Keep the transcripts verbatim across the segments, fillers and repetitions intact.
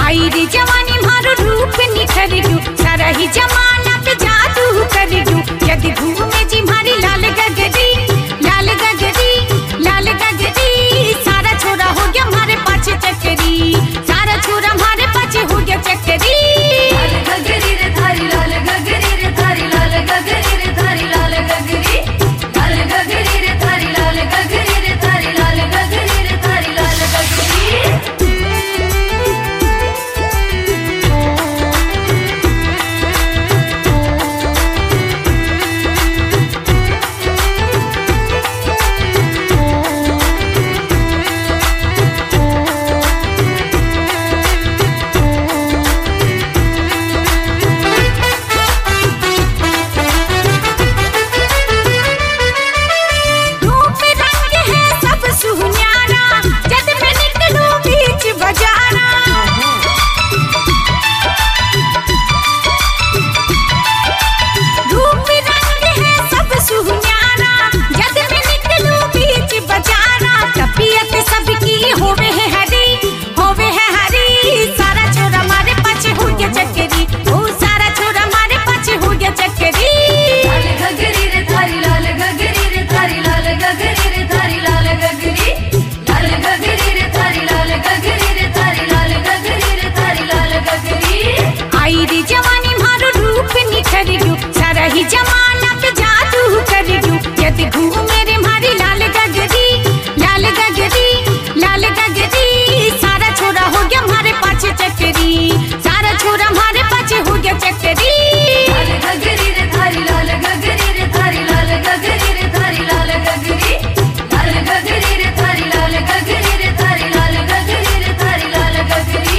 आई रे जवानी मारो रूप निखर गयो, सारा ही जमाना पे जादू कर गयो। यदि घूमे जी मारी लाल गगरी, लाल गगरी, लाल गगरी, सारा छोरा हो गया मारे पाछे चक्करी, सारा छोरा मारे पाछे हो गया चक्करी। लाल गगरी रे थारी लाल गगरी रे थारी लाल गगरी रे थारी लाल गगरी, लाल गगरी रे थारी लाल गगरी रे थारी लाल गगरी रे थारी लाल गगरी। आई रे जवानी मारो रूप निखर गयो, सारा ही जमाना पे जादू कर गयो। यदि घूमे रे मारी लाल गगरी, लाल गगरी, लाल गगरी, सारा छोरा हो गया मारे पाछे चक्करी, सारा छोरा मारे पाछे हो गया चक्करी। लाल गगरी रे थारी लाल गगरी रे थारी लाल गगरी रे थारी लाल गगरी, लाल गगरी रे थारी लाल गगरी रे थारी लाल गगरी रे थारी लाल गगरी।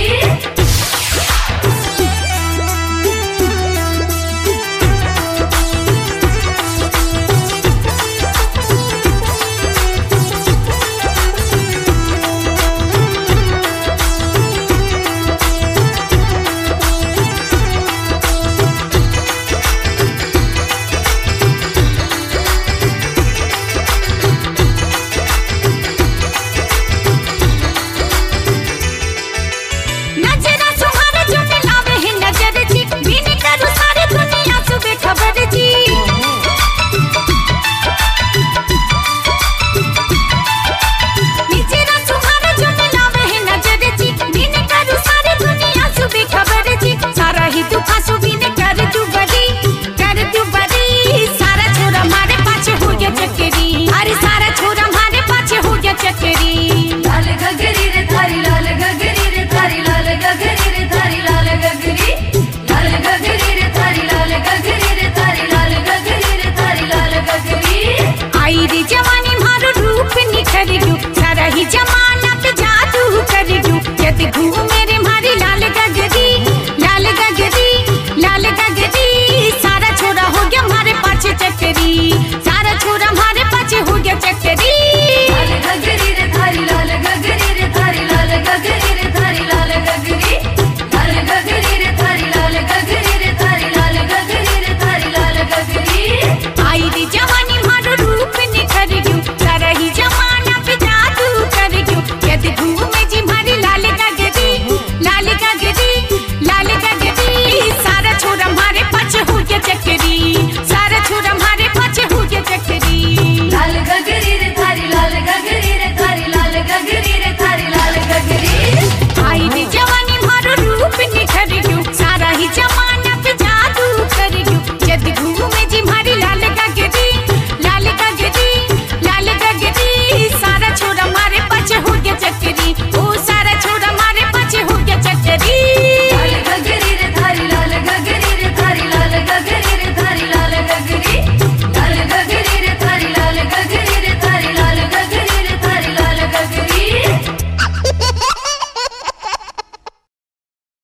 आई रे